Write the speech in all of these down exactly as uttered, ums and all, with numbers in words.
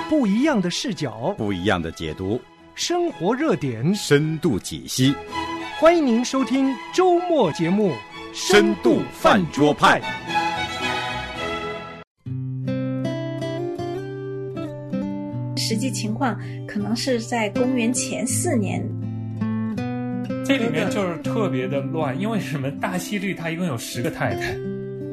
不一样的视角， 不一样的解读， 生活热点， 深度解析。 欢迎您收听周末节目《 深度饭桌派》。 实际情况可能是在公元前四年。 这里面就是特别的乱，因为什么？大希律他一共有十个太太。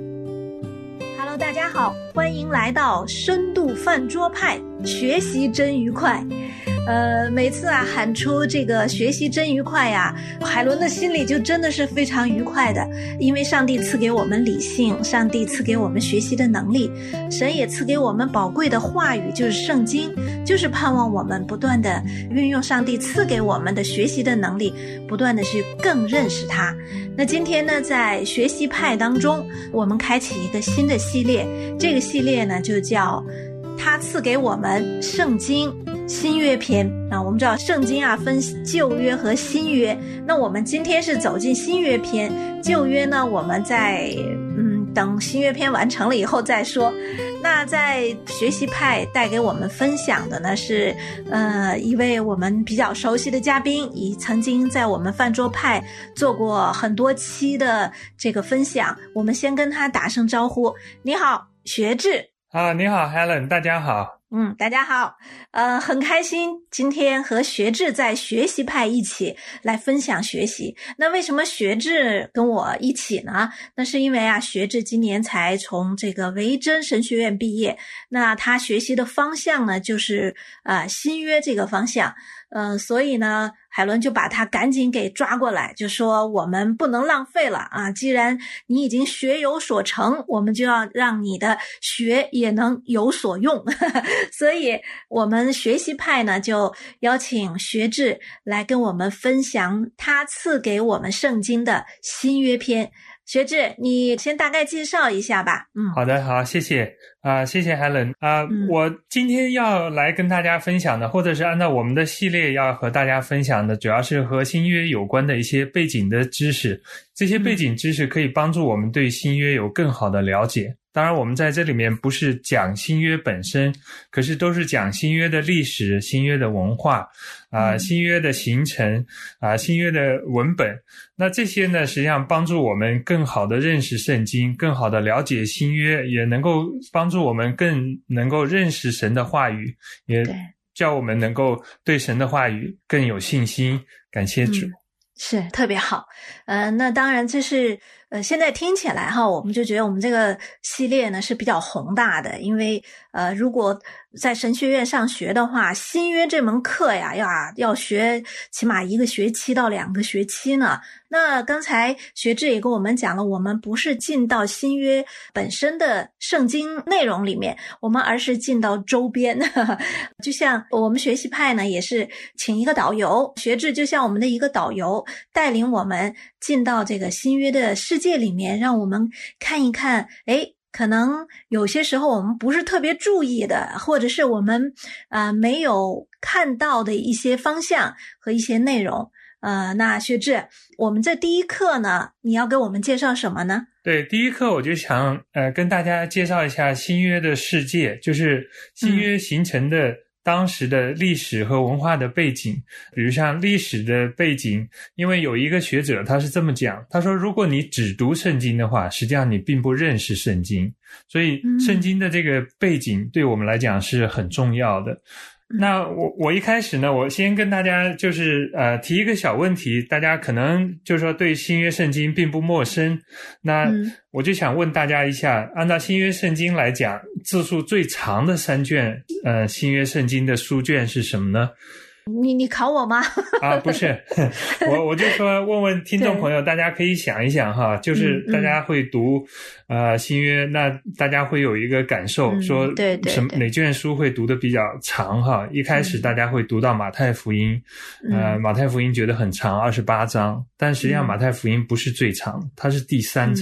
Hello， 大家好，欢迎来到深度饭桌派，学习真愉快。呃，每次啊喊出这个学习真愉快呀、啊，海伦的心里就真的是非常愉快的，因为上帝赐给我们理性，上帝赐给我们学习的能力，神也赐给我们宝贵的话语，就是圣经，就是盼望我们不断的运用上帝赐给我们的学习的能力，不断的去更认识他。那今天呢，在学习派当中，我们开启一个新的系列，这个系列呢就叫他赐给我们圣经新约篇啊。我们知道圣经啊分旧约和新约，那我们今天是走进新约篇，旧约呢我们在嗯等新约篇完成了以后再说。那在学习派带给我们分享的呢是呃一位我们比较熟悉的嘉宾，已曾经在我们饭桌派做过很多期的这个分享，我们先跟他打声招呼。你好，学志。 啊，你好 Helen， 大家好。 嗯，大家好，呃，很开心今天和学志在学习派一起来分享学习。那为什么学志跟我一起呢？那是因为啊，学志今年才从这个维真神学院毕业，那他学习的方向呢，就是呃新约这个方向。呃，所以呢，海伦就把他赶紧给抓过来，就说我们不能浪费了啊！既然你已经学有所成，我们就要让你的学也能有所用。所以我们学习派呢，就邀请学志来跟我们分享他赐给我们圣经的新约篇。学志，你先大概介绍一下吧。嗯， 好的，好，谢谢啊、呃，谢谢 Helen 啊、呃嗯。我今天要来跟大家分享的，或者是按照我们的系列要和大家分享的，主要是和新约有关的一些背景的知识。这些背景知识可以帮助我们对新约有更好的了解。当然我们在这里面不是讲新约本身，可是都是讲新约的历史、新约的文化啊、呃、新约的形成啊、呃、新约的文本。那这些呢，实际上帮助我们更好的认识圣经，更好的了解新约，也能够帮助我们更能够认识神的话语，也叫我们能够对神的话语更有信心。感谢主。 嗯，是特别好。呃，那当然这是呃，现在听起来哈，我们就觉得我们这个系列呢是比较宏大的，因为呃，如果在神学院上学的话，新约这门课呀，要要学起码一个学期到两个学期呢。那刚才学志也跟我们讲了，我们不是进到新约本身的圣经内容里面，我们而是进到周边。就像我们学习派呢，也是请一个导游，学志就像我们的一个导游，带领我们进到这个新约的世界里面，让我们看一看，诶，可能有些时候我们不是特别注意的，或者是我们呃没有看到的一些方向和一些内容。呃，那学志，我们这第一课呢，你要给我们介绍什么呢？ 对，第一课我就想呃跟大家介绍一下新约的世界，就是新约形成的当时的历史和文化的背景。比如像历史的背景，因为有一个学者他是这么讲，他说如果你只读圣经的话，实际上你并不认识圣经，所以圣经的这个背景对我们来讲是很重要的。那我我一开始呢，我先跟大家就是呃提一个小问题，大家可能就是说对新约圣经并不陌生。那我就想问大家一下，按照新约圣经来讲，字数最长的三卷呃新约圣经的书卷是什么呢？ 你你考我吗？ 啊，不是，我我就说问问听众朋友，大家可以想一想哈，就是大家会读、嗯、呃新约，那大家会有一个感受，嗯、说对对什么哪卷书会读得比较长哈？一开始大家会读到马太福音，嗯、呃马太福音觉得很长，二十八章，但实际上马太福音不是最长，它是第三章。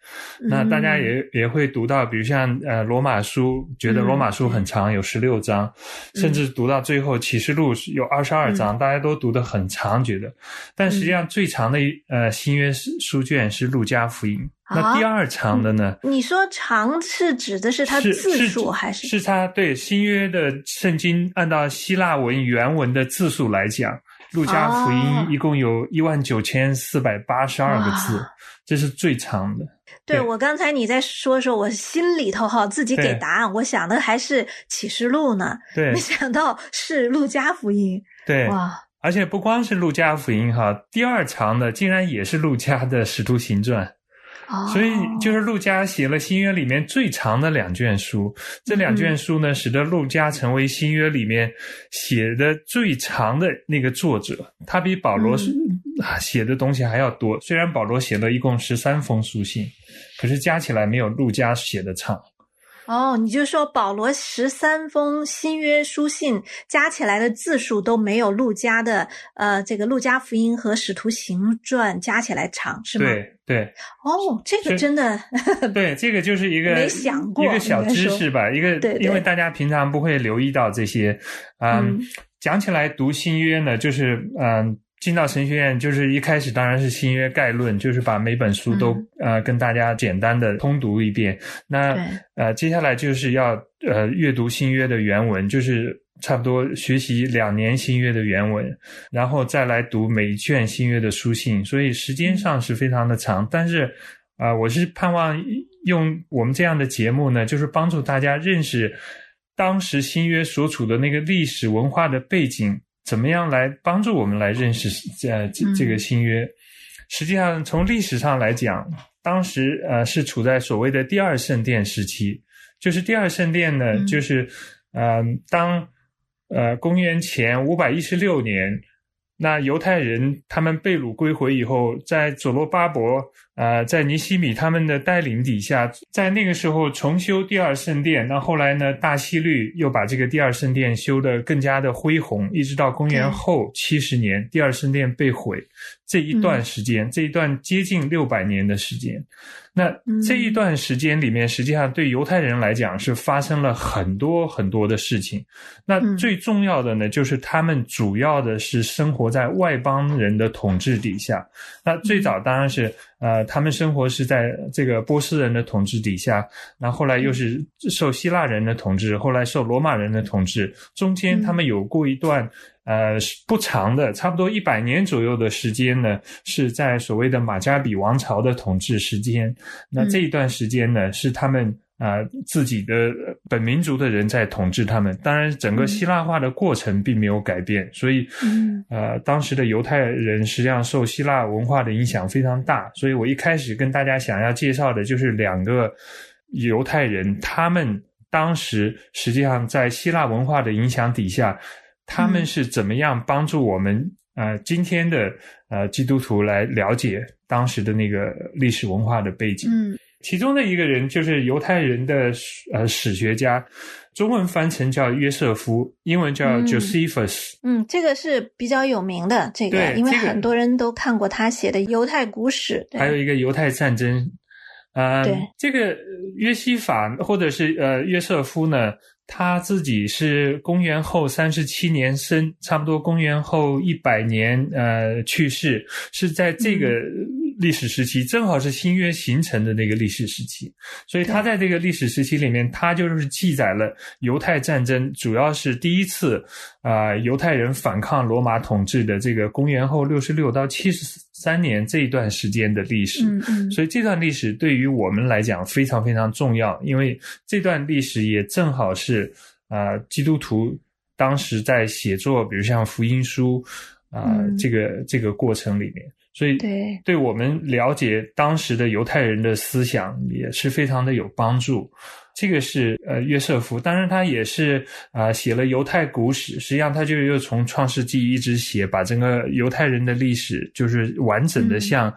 那大家也也会读到，比如像呃罗马书，觉得罗马书很长，有十六章，嗯、甚至读到最后启示录有二十二章，嗯、大家都读得很长，觉得。但实际上最长的呃新约书卷是路加福音。那第二长的呢？ 你说长是指的是它字数还是？ 是它对新约的圣经按照希腊文原文的字数来讲，路加福音一共有一万九千四百八十二个字，这是最长的。 对，对我刚才你在说的时候，我心里头哈自己给答案，我想的还是启示录呢， 对， 没想到是路加福音。 对， 哇！ 而且不光是路加福音哈，第二长的竟然也是路加的使徒行传。所以就是路加写了新约里面最长的两卷书，这两卷书呢，使得路加成为新约里面写的最长的那个作者，他比保罗写的东西还要多。虽然保罗写了一共十三封书信，可是加起来没有路加写的长。 哦，你就说保罗十三封新约书信加起来的字数都没有路加的呃这个路加福音和使徒行传加起来长，是吗？ 对对。 哦，这个真的对，这个就是一个没想过一个小知识吧，一个对对因为大家平常不会留意到这些。嗯，嗯讲起来读新约呢，就是嗯。进到神学院，就是一开始当然是新约概论，就是把每本书都、嗯、呃跟大家简单的通读一遍。那呃接下来就是要呃阅读新约的原文，就是差不多学习两年新约的原文，然后再来读每一卷新约的书信，所以时间上是非常的长。但是啊、呃，我是盼望用我们这样的节目呢，就是帮助大家认识当时新约所处的那个历史文化的背景。怎么样来帮助我们来认识呃这这个新约？实际上从历史上来讲，当时呃是处在所谓的第二圣殿时期，就是第二圣殿呢，嗯、就是呃当呃公元前五百一十六年，那犹太人他们被掳归回以后，在佐罗巴伯呃在尼希米他们的带领底下，在那个时候重修第二圣殿。那后来呢，大希律又把这个第二圣殿修得更加的恢宏，一直到公元后七十年，第二圣殿被毁。这一段时间、嗯、这一段接近六百年的时间，那这一段时间里面，实际上对犹太人来讲是发生了很多很多的事情。那最重要的呢，就是他们主要的是生活在外邦人的统治底下。那最早当然是呃，他们生活是在这个波斯人的统治底下，那后来又是受希腊人的统治，后来受罗马人的统治，中间他们有过一段呃不长的差不多一百年左右的时间呢，是在所谓的马加比王朝的统治时间。那这一段时间呢，是他们啊、呃、自己的本民族的人在统治他们。当然整个希腊化的过程并没有改变，所以呃当时的犹太人实际上受希腊文化的影响非常大。所以我一开始跟大家想要介绍的就是两个犹太人，他们当时实际上在希腊文化的影响底下，他们是怎么样帮助我们呃今天的呃基督徒来了解当时的那个历史文化的背景。嗯，其中的一个人就是犹太人的呃史学家，中文翻成叫约瑟夫，英文叫 Josephus。 嗯，这个是比较有名的，这个因为很多人都看过他写的犹太古史。 还有一个犹太战争。呃， 对， 这个约西法或者是呃约瑟夫呢，他自己是公元后三十七年生，差不多公元后一百年呃去世，是在这个历史时期，正好是新约形成的那个历史时期。所以他在这个历史时期里面，他就是记载了犹太战争，主要是第一次啊、呃、犹太人反抗罗马统治的这个公元后六十六到七十三年这一段时间的历史。 嗯嗯， 所以这段历史对于我们来讲非常非常重要，因为这段历史也正好是啊、呃、基督徒当时在写作比如像福音书啊、呃嗯、这个这个过程里面，所以对对我们了解当时的犹太人的思想也是非常的有帮助。这个是呃约瑟夫，当然他也是啊、呃、写了犹太古史，实际上他就又从创世纪一直写，把整个犹太人的历史就是完整的像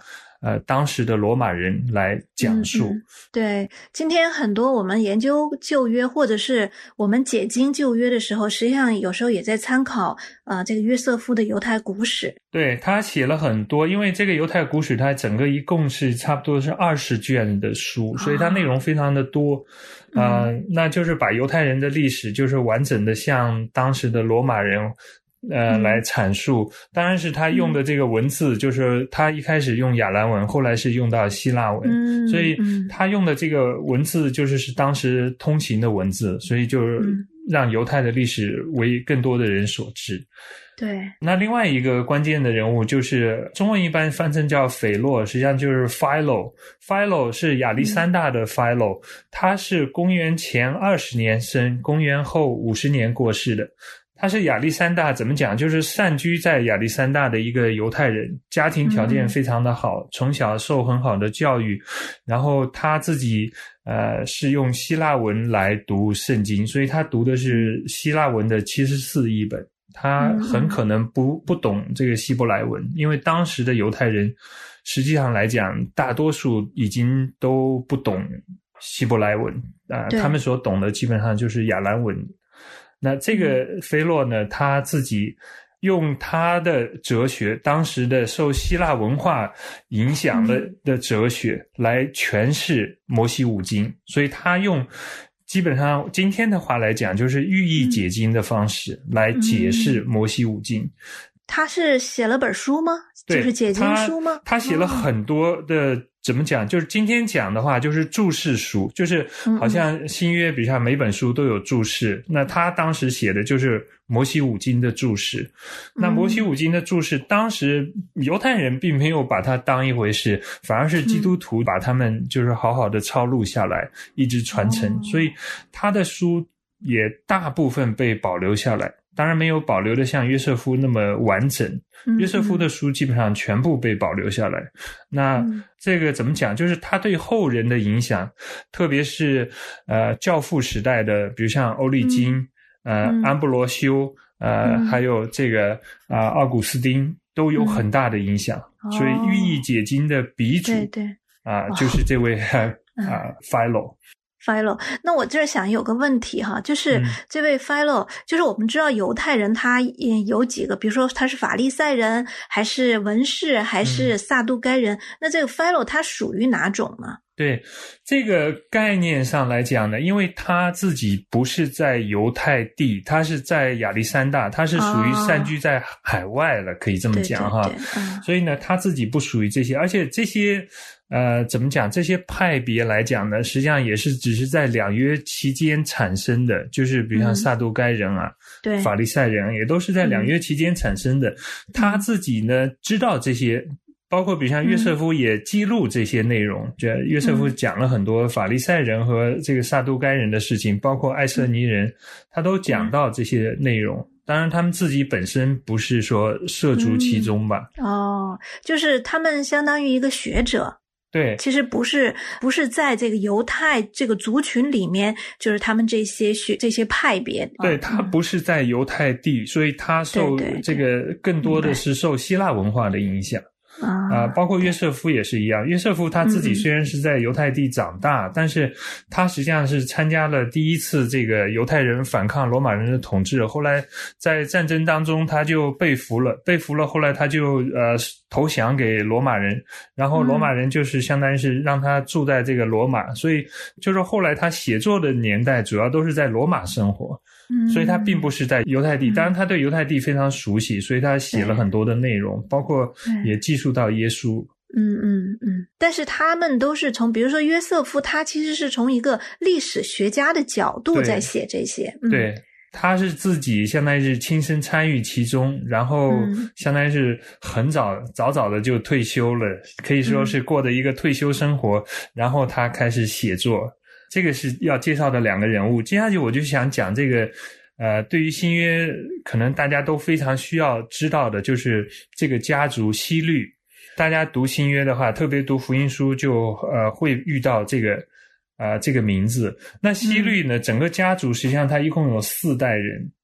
呃当时的罗马人来讲述。 嗯嗯、对，今天很多我们研究旧约或者是我们解经旧约的时候，实际上有时候也在参考呃这个约瑟夫的犹太古史。 对，他写了很多，因为这个犹太古史它整个一共是差不多是二十卷的书，所以它内容非常的多。啊、呃，那就是把犹太人的历史就是完整的向当时的罗马人呃、嗯、来阐述。当然是他用的这个文字、嗯、就是他一开始用亚兰文，后来是用到希腊文、嗯、所以他用的这个文字就是是当时通行的文字，所以就是让犹太的历史为更多的人所知。 对， 那另外一个关键的人物就是中文一般翻成叫斐洛，实际上就是 Philo。 Philo 是亚历山大的 Philo、嗯、他是公元前二十年生，公元后五十年过世的。他是亚历山大怎么讲，就是散居在亚历山大的一个犹太人，家庭条件非常的好、嗯、从小受很好的教育，然后他自己呃是用希腊文来读圣经，所以他读的是希腊文的七十四译本。他很可能不不懂这个希伯来文，因为当时的犹太人实际上来讲大多数已经都不懂希伯来文啊、呃，他们所懂的基本上就是亚兰文。那这个菲洛呢，他自己用他的哲学，当时的受希腊文化影响的的哲学来诠释摩西五经，所以他用基本上今天的话来讲就是寓意解经的方式来解释摩西五经。 他是写了本书吗？就是解经书吗？ 他, 他写了很多的、哦、怎么讲，就是今天讲的话就是注释书，就是好像新约比如像每本书都有注释、嗯、那他当时写的就是摩西五经的注释。那摩西五经的注释、嗯、当时犹太人并没有把它当一回事，反而是基督徒把他们就是好好的抄录下来、嗯、一直传承、哦、所以他的书也大部分被保留下来，当然没有保留的像约瑟夫那么完整、嗯、约瑟夫的书基本上全部被保留下来、嗯、那这个怎么讲，就是他对后人的影响，特别是呃教父时代的比如像欧利金、嗯、呃、嗯、安布罗修呃、嗯、还有这个啊、呃、奥古斯丁都有很大的影响、嗯、所以寓意解经的鼻祖、哦、对对啊、呃、就是这位啊、呃呃、Philo。 Philo， 那我这儿想有个问题哈，就是这位 Philo、嗯、就是我们知道犹太人他有几个，比如说他是法利赛人还是文士还是撒都该人、嗯、那这个 Philo 他属于哪种呢？ 对，这个概念上来讲呢，因为他自己不是在犹太地，他是在亚历山大，他是属于散居在海外了、哦、可以这么讲哈。对对对、嗯、所以呢他自己不属于这些，而且这些呃，怎么讲？这些派别来讲呢，实际上也是只是在两约期间产生的，就是比如像撒都该人啊、嗯、对，法利赛人也都是在两约期间产生的、嗯、他自己呢知道这些，包括比如像约瑟夫也记录这些内容、嗯、就约瑟夫讲了很多法利赛人和这个撒都该人的事情，包括爱色尼人、嗯、他都讲到这些内容、嗯，当然他们自己本身不是说涉足其中吧、 嗯、哦，就是他们相当于一个学者， 对， 其实不是不是在这个犹太这个族群里面，就是他们这些学这些派别。 对，他不是在犹太地、嗯、所以他受这个更多的是受希腊文化的影响。啊、呃，包括约瑟夫也是一样。约瑟夫他自己虽然是在犹太地长大、嗯、但是他实际上是参加了第一次这个犹太人反抗罗马人的统治，后来在战争当中他就被俘了，被俘了后来他就呃投降给罗马人，然后罗马人就是相当于是让他住在这个罗马、嗯、所以就是后来他写作的年代主要都是在罗马生活，所以他并不是在犹太地、嗯、当然他对犹太地非常熟悉，所以他写了很多的内容，包括也记述到耶稣。 嗯嗯嗯，但是他们都是从比如说约瑟夫他其实是从一个历史学家的角度在写这些。 对、嗯、对，他是自己相当于是亲身参与其中，然后相当于是很早早早的就退休了，可以说是过的一个退休生活、嗯、然后他开始写作。这个是要介绍的两个人物，接下去我就想讲这个呃，对于新约可能大家都非常需要知道的就是这个家族希律。大家读新约的话，特别读福音书就呃会遇到这个呃这个名字。那希律呢、嗯、整个家族实际上他一共有四代人，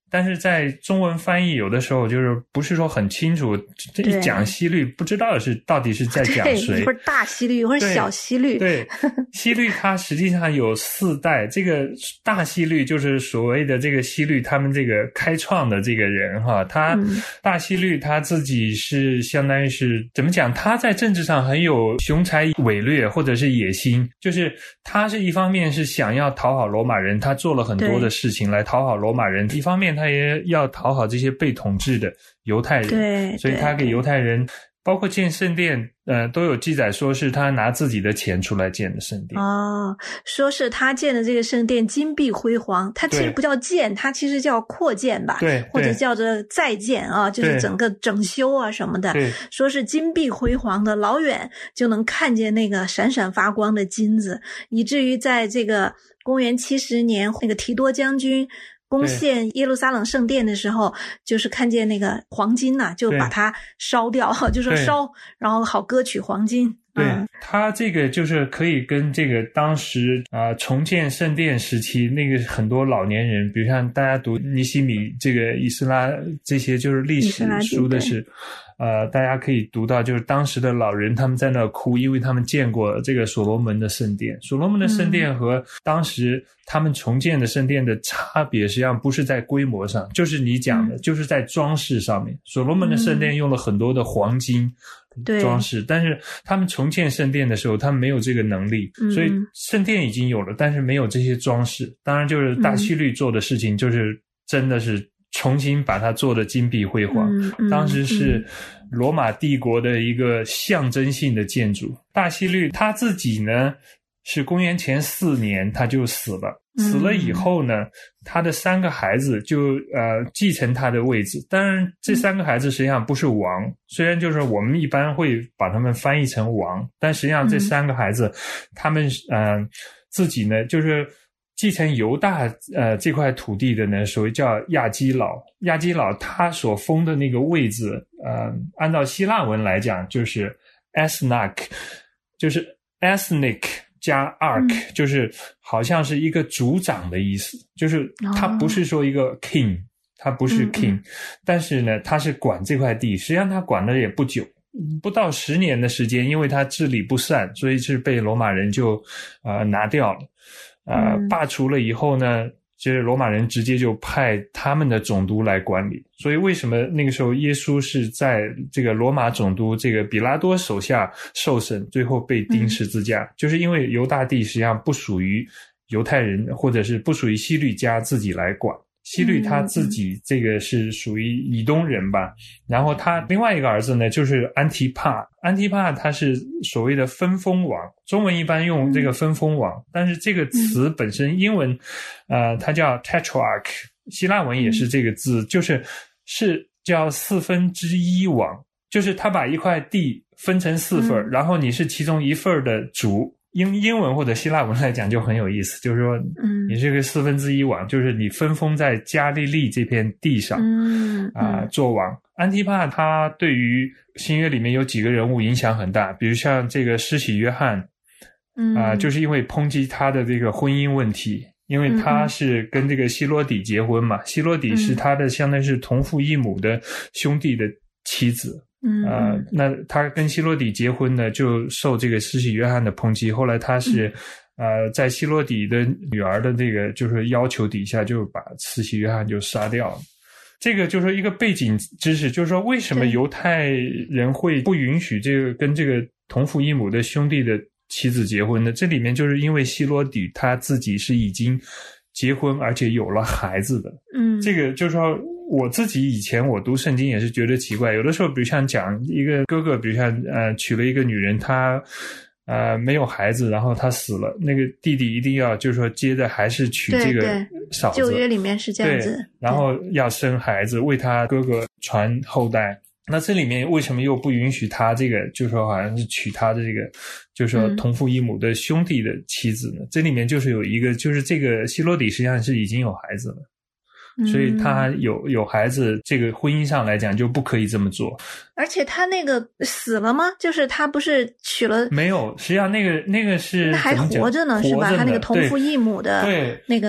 但是在中文翻译有的时候就是不是说很清楚，这一讲希律不知道是到底是在讲谁， 一会儿大希律一会儿小希律。 对，希律它实际上有四代，这个大希律就是所谓的这个希律他们这个开创的这个人哈，他、嗯、大希律他自己是相当于是怎么讲，他在政治上很有雄才伟略或者是野心，就是他是一方面是想要讨好罗马人，他做了很多的事情来讨好罗马人，一方面他也要讨好这些被统治的犹太人， 对， 所以他给犹太人包括建圣殿呃，都有记载说是他拿自己的钱出来建的圣殿。 哦，说是他建的这个圣殿金碧辉煌，他其实不叫建，他其实叫扩建吧， 对， 或者叫做再建啊，就是整个整修啊什么的， 对， 说是金碧辉煌的，老远就能看见那个闪闪发光的金子，以至于在这个公元七十年那个提多将军攻陷耶路撒冷圣殿的时候，就是看见那个黄金呐、啊，就把它烧掉，就说烧，然后好割取黄金。 对， 嗯、 它这个就是可以跟这个当时啊、呃、重建圣殿时期那个很多老年人，比如像大家读尼希米这个以斯拉这些就是历史书的是。呃，大家可以读到，就是当时的老人他们在那哭，因为他们见过这个所罗门的圣殿。所罗门的圣殿和当时他们重建的圣殿的差别，实际上不是在规模上，就是你讲的，嗯、就是在装饰上面。所罗门的圣殿用了很多的黄金装饰，嗯、但是他们重建圣殿的时候，他们没有这个能力，嗯、所以圣殿已经有了，但是没有这些装饰。当然，就是大希律做的事情，就是真的是。重新把它做得金碧辉煌、嗯嗯、当时是罗马帝国的一个象征性的建筑。大希律他自己呢是公元前四年他就死了，死了以后呢他的三个孩子就呃继承他的位置。当然这三个孩子实际上不是王，虽然就是我们一般会把他们翻译成王，但实际上这三个孩子、嗯、他们呃自己呢就是继承犹大呃这块土地的呢，所谓叫亚基老。亚基老他所封的那个位置，呃，按照希腊文来讲就是 ethnic， 就是 ethnic 加 arch，、嗯、就是好像是一个族长的意思，就是他不是说一个 king，、哦、他不是 king，、嗯嗯、但是呢，他是管这块地，实际上他管的也不久。不到十年的时间，因为他治理不善，所以是被罗马人就呃拿掉了。呃，罢除了以后呢，就是罗马人直接就派他们的总督来管理。所以为什么那个时候耶稣是在这个罗马总督这个比拉多手下受审，最后被钉十字架、嗯、就是因为犹大地实际上不属于犹太人，或者是不属于希律家自己来管。希律他自己这个是属于以东人吧，然后他另外一个儿子呢就是安提帕，安提帕他是所谓的分封王，中文一般用这个分封王，但是这个词本身英文呃它叫 tetrarch， 希腊文也是这个字，就是是叫四分之一王，就是他把一块地分成四份、嗯、然后你是其中一份的主。英英文或者希腊文来讲就很有意思，就是说你是个四分之一王、嗯、就是你分封在加利利这片地上嗯啊、呃、做王。安提帕他对于新约里面有几个人物影响很大，比如像这个施洗约翰嗯啊、呃，就是因为抨击他的这个婚姻问题，因为他是跟这个希罗底结婚嘛，希罗底是他的相当于是同父异母的兄弟的妻子。 嗯呃，那他跟希罗底结婚呢，就受这个施洗约翰的抨击。后来他是、嗯、呃，在希罗底的女儿的这个就是要求底下，就把施洗约翰就杀掉了。这个就是一个背景知识，就是说为什么犹太人会不允许这个跟这个同父异母的兄弟的妻子结婚呢？这里面就是因为希罗底他自己是已经结婚而且有了孩子的。 嗯， 这个就是说。我自己以前我读圣经也是觉得奇怪，有的时候比如像讲一个哥哥，比如像呃娶了一个女人，他呃没有孩子，然后他死了，那个弟弟一定要就是说接着还是娶这个嫂子， 旧约里面是这样子， 然后要生孩子为他哥哥传后代。那这里面为什么又不允许他这个就是说好像是娶他的这个就是说同父异母的兄弟的妻子呢、嗯、这里面就是有一个就是这个希罗底实际上是已经有孩子了，所以他有有孩子，这个婚姻上来讲就不可以这么做。 而且他那个死了吗？就是他不是娶了？ 没有，实际上那个那个是那还活着呢，是吧？他那个同父异母的， 对， 那个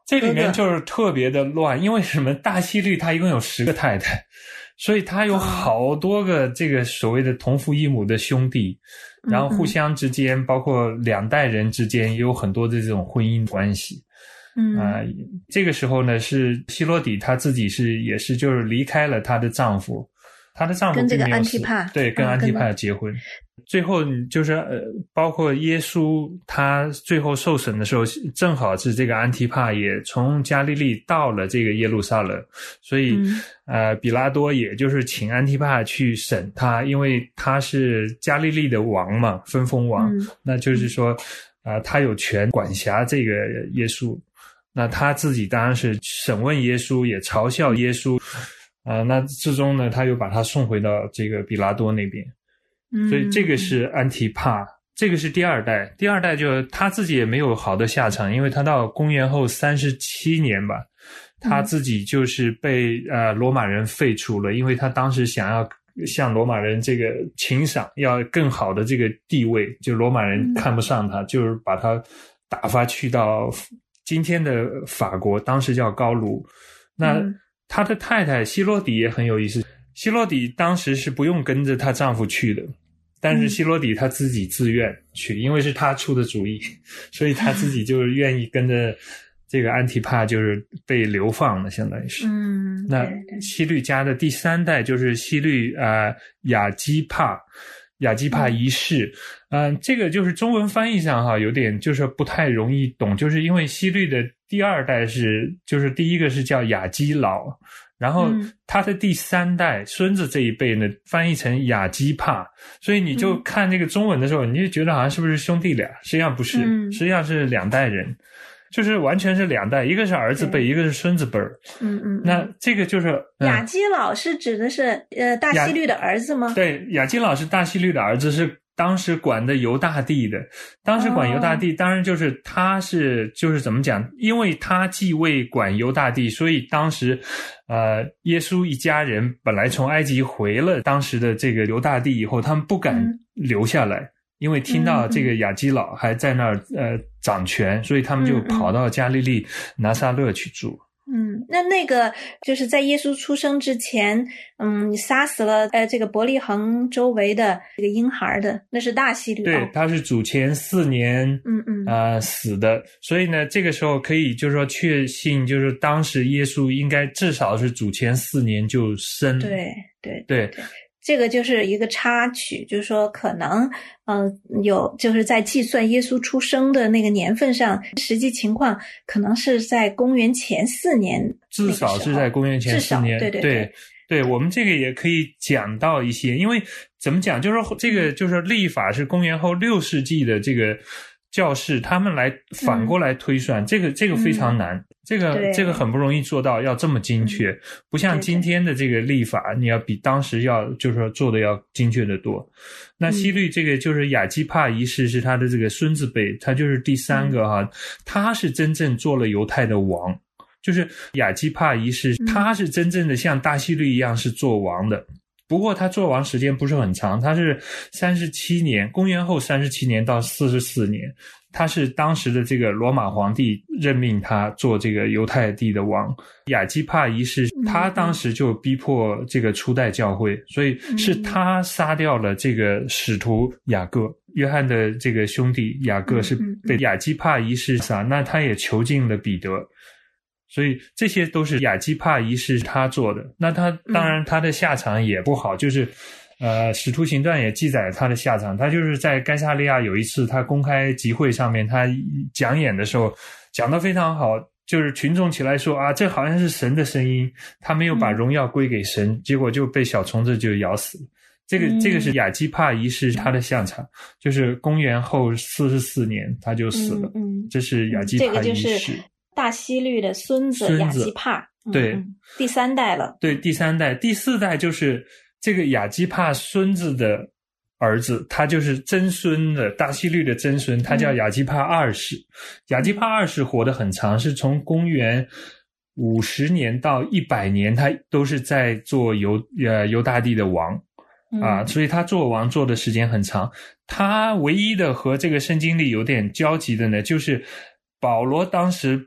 这里面就是特别的乱，因为什么？大希律他一共有十个太太，所以他有好多个这个所谓的同父异母的兄弟，嗯、然后互相之间，包括两代人之间，也有很多的这种婚姻关系。 嗯啊、呃，这个时候呢，是希罗底她自己是也是就是离开了她的丈夫，她的丈夫跟这个并没有安提帕对跟安提帕结婚。嗯、最后就是呃，包括耶稣他最后受审的时候，正好是这个安提帕也从加利利到了这个耶路撒冷，所以、嗯、呃，比拉多也就是请安提帕去审他，因为他是加利利的王嘛，分封王，嗯、那就是说啊、呃，他有权管辖这个耶稣。那他自己当然是审问耶稣，也嘲笑耶稣，啊、呃，那最终呢，他又把他送回到这个比拉多那边，嗯、所以这个是安提帕，这个是第二代，第二代就他自己也没有好的下场，因为他到公元后三十七年吧，他自己就是被呃罗马人废除了，因为他当时想要向罗马人这个请赏，要更好的这个地位，就罗马人看不上他，嗯、就是把他打发去到今天的法国，当时叫高卢。那他的太太希罗底也很有意思，希罗底当时是不用跟着她丈夫去的，但是希罗底她自己自愿去，因为是她出的主意，所以她自己就是愿意跟着这个安提帕，就是被流放了，相当于是。嗯，那希律家的第三代就是希律呃亚基帕。亚基帕一世，嗯、呃，这个就是中文翻译上哈有点就是不太容易懂，就是因为希律的第二代是就是第一个是叫亚基老，然后他的第三代、嗯、孙子这一辈呢翻译成亚基帕，所以你就看这个中文的时候，嗯、你就觉得好像是不是兄弟俩，实际上不是，嗯、实际上是两代人。就是完全是两代，一个是儿子辈，一个是孙子辈儿。嗯嗯。那这个就是、 嗯、亚基老是指的是呃大希律的儿子吗？ 对，亚基老是大希律的儿子，是当时管的犹大地的。当时管犹大地，哦、当然就是他是就是怎么讲？因为他继位管犹大地，所以当时呃耶稣一家人本来从埃及回了当时的这个犹大地以后，他们不敢留下来。嗯，因为听到这个亚基老还在那儿呃掌权，所以他们就跑到加利利拿撒勒去住。 嗯，那那个就是在耶稣出生之前，嗯，杀死了呃这个伯利恒周围的这个婴孩的，那是大希律。 对，他是主前四年，嗯嗯，呃死的，所以呢，这个时候可以就是说确信，就是当时耶稣应该至少是主前四年就生。 对对对。 对，这个就是一个插曲，就是说可能呃有就是在计算耶稣出生的那个年份上，实际情况可能是在公元前四年， 至少是在公元前四年。 对对对, 对, 对我们这个也可以讲到一些，因为怎么讲，就是说这个就是历法是公元后六世纪的这个教士他们来反过来推算，嗯、这个这个非常难，嗯、这个这个很不容易做到，要这么精确，嗯、不像今天的这个历法，你要比当时要就是说做的要精确的多。那希律这个就是亚基帕一世是他的这个孙子辈，他就是第三个哈，嗯、他是真正做了犹太的王，就是亚基帕一世，嗯、他是真正的像大希律一样是做王的。不过他做王时间不是很长，他是三十七年，公元后三十七年到四十四年，他是当时的这个罗马皇帝任命他做这个犹太地的王。亚基帕一世他当时就逼迫这个初代教会，所以是他杀掉了这个使徒雅各，约翰的这个兄弟雅各是被亚基帕一世杀，那他也囚禁了彼得。所以这些都是亚基帕一世他做的，那他当然他的下场也不好，嗯、就是呃使徒行传也记载他的下场，他就是在该撒利亚有一次他公开集会上面他讲演的时候讲得非常好，就是群众起来说啊这好像是神的声音，他没有把荣耀归给神，嗯、结果就被小虫子就咬死了。这个这个是亚基帕一世他的下场，就是公元后四十四年他就死了。嗯嗯、这是亚基帕一世。 这个就是大希律的孙子亚基帕， 对、 嗯，第三代了。 对，第三代，第四代就是这个亚基帕孙子的儿子，他就是曾孙的大希律的曾孙，他叫亚基帕二世。嗯、亚基帕二世活得很长，是从公元五十年到一百年，他都是在做犹呃犹大地的王。啊，所以他做王做的时间很长。他唯一的和这个圣经里有点交集的呢，就是保罗当时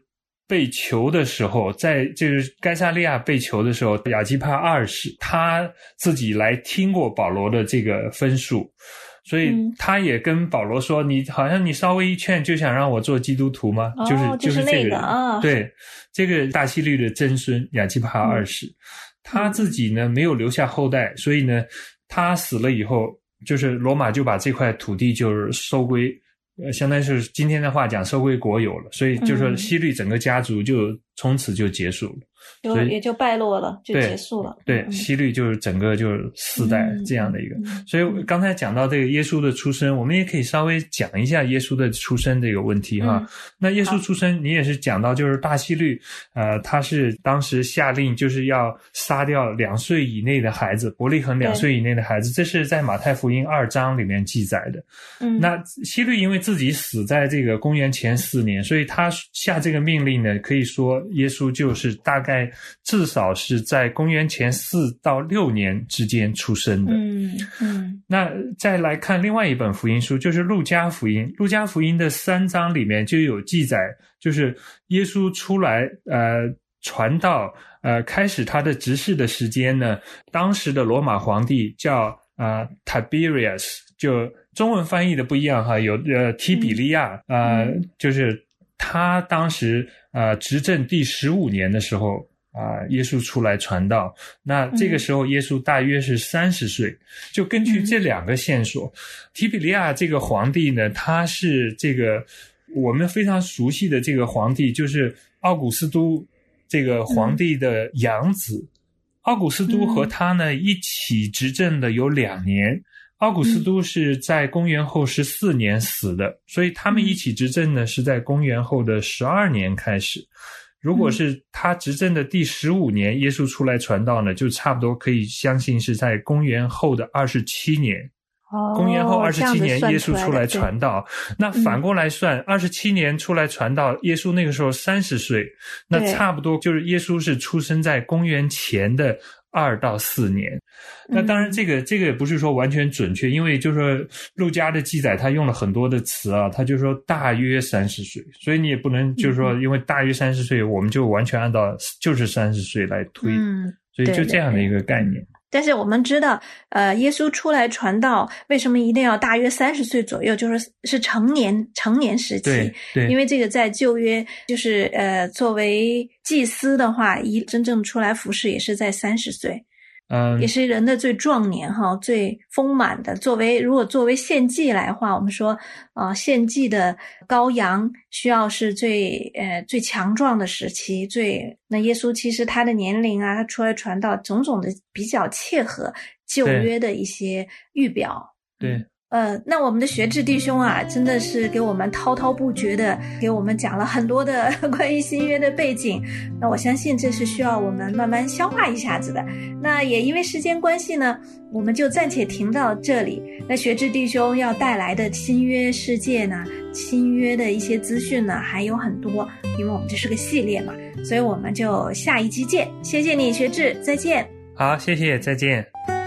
被囚的时候，在就是该撒利亚被囚的时候，亚基帕二世他自己来听过保罗的这个分述，所以他也跟保罗说：“你好像你稍微一劝，就想让我做基督徒吗？” 哦、 就是就是这个人、哦、 对这个大希律的曾孙亚基帕二世、嗯，他自己呢没有留下后代，所以呢他死了以后，就是罗马就把这块土地就是收归。呃，相当于是今天的话讲收归国有了，所以就说希律整个家族就从此就结束了， 就也就败落了，就结束了。 对，对希律就是整个就是四代这样的一个、嗯、所以刚才讲到这个耶稣的出生、嗯、我们也可以稍微讲一下耶稣的出生这个问题哈、嗯、那耶稣出生你也是讲到就是大希律呃他是当时下令就是要杀掉两岁以内的孩子，伯利恒两岁以内的孩子，这是在马太福音二章里面记载的。嗯，那希律因为自己死在这个公元前四年，所以他下这个命令呢，可以说耶稣就是大概至少是在公元前四到六年之间出生的。 嗯嗯。 那再来看另外一本福音书，就是路加福音。路加福音的三章里面就有记载，就是耶稣出来呃传道呃开始他的执事的时间呢，当时的罗马皇帝叫呃 Tiberius， 就中文翻译的不一样哈，有呃提比利亚、嗯、呃就是他当时呃执政第十五年的时候啊、呃，耶稣出来传道，那这个时候耶稣大约是三十岁、嗯、就根据这两个线索、嗯、提比利亚这个皇帝呢，他是这个我们非常熟悉的这个皇帝，就是奥古斯都这个皇帝的养子、嗯、奥古斯都和他呢一起执政的有两年，奥古斯都是在公元后十四年死的、嗯、所以他们一起执政呢是在公元后的十二年开始。如果是他执政的第十五年耶稣出来传道呢，就差不多可以相信是在公元后的二十七年。 哦， 公元后二十七年耶稣出来传道，那反过来算二十七年出来传道，耶稣那个时候三十岁，那差不多就是耶稣是出生在公元前的二到四年。那当然这个这个不是说完全准确，因为就是说路加的记载他用了很多的词啊，他就说大约三十岁，所以你也不能就是说因为大约三十岁我们就完全按照就是三十岁来推、嗯、所以就这样的一个概念。 但是我们知道呃，耶稣出来传道为什么一定要大约三十岁左右，就是是成年成年时期。 对对， 因为这个在旧约就是呃，作为祭司的话，一真正出来服侍也是在三十岁。 嗯， 也是人的最壮年哈，最丰满的。作为如果作为献祭来话，我们说啊、呃，献祭的羔羊需要是最呃最强壮的时期，最那耶稣其实他的年龄啊，他出来传道种种的比较切合旧约的一些预表。 对。 呃，那我们的学智弟兄啊，真的是给我们滔滔不绝的给我们讲了很多的关于新约的背景。那我相信这是需要我们慢慢消化一下子的。那也因为时间关系呢，我们就暂且停到这里。那学智弟兄要带来的新约世界呢，新约的一些资讯呢还有很多，因为我们这是个系列嘛，所以我们就下一集见。谢谢你学智，再见。 好，谢谢，再见。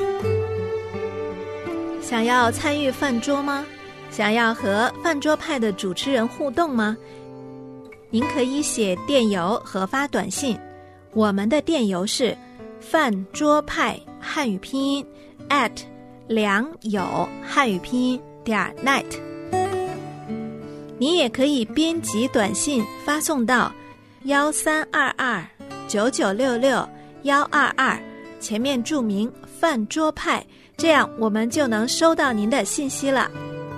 想要参与饭桌吗？想要和饭桌派的主持人互动吗？您可以写电邮和发短信，我们的电邮是饭桌派汉语拼音 at 良友汉语拼音点 net。你也可以编辑短信发送到幺三二二九九六六幺二二，前面注明饭桌派。这样我们就能收到您的信息了。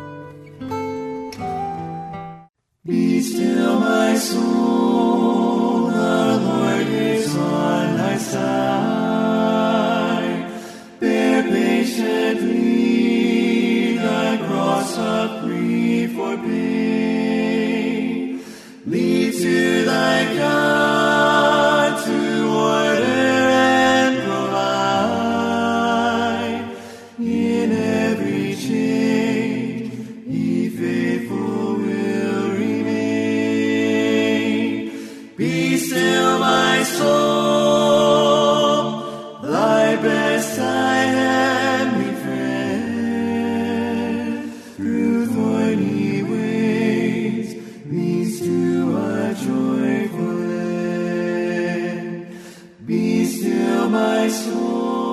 Be still my soul, the Lord is on thy side. Bear patiently thy cross of grief or pain. Lead to thy God to order and provide. In every chain, he faithful will remain. my soul.